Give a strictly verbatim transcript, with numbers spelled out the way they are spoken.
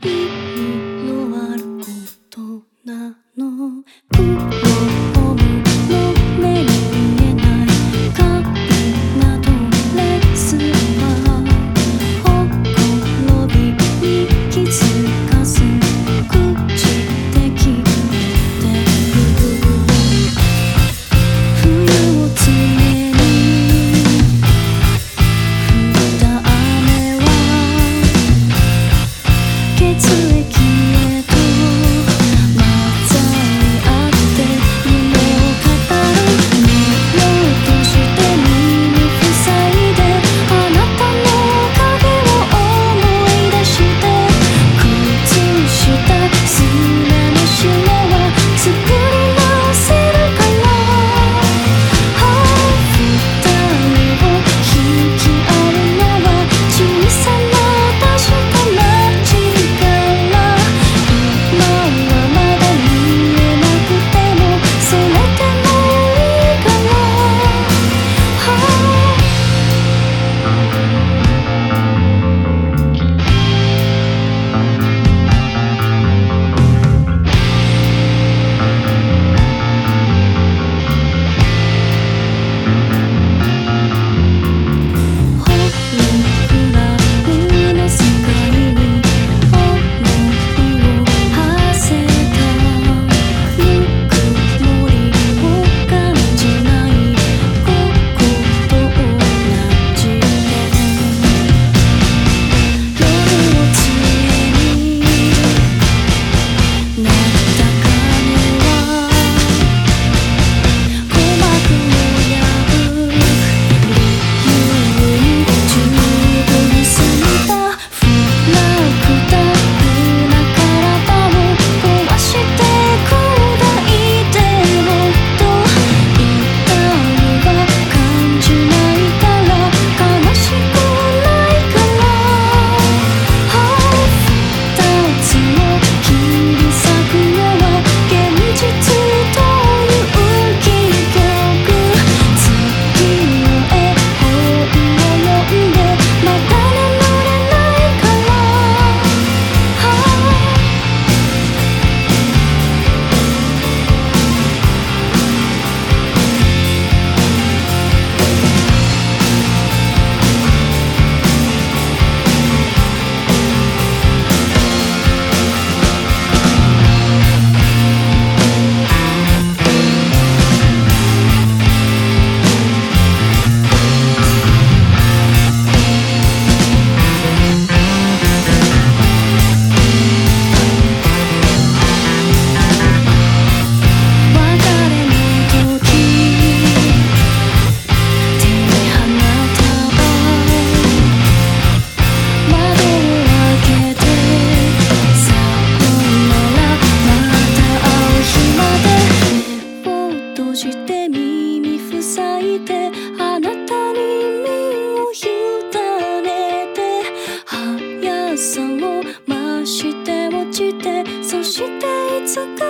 意味のあることなの。黒も目に見えないカビなどレースはほころびに気づかず朽ちてきてる。冬を告げに降った雨は血液へと混ざり合って夢を語る。見ようとして耳塞いであなたの影を思い出して靴下すれの締めは作り直せるから。二人を引き合うのは小さな確かな力。今はまだ見えなくてもそれでもいいから。ホログラムの世界に思いを馳せた。ぬくもりを感じないことと同じで夜を告げになった鐘は鼓膜を破る理由に十分すぎた。フラクタルな体を壊して砕いてもっと痛みは感じないから悲しくないから。二つの切り裂くのは現実という戯曲。月の絵本を読んでまだ眠れないから。別れの時手で花束窓を開けてさよならまた会う日まで。目を閉じて耳塞いであなたに身を委ねて速さを増して落ちてそしていつか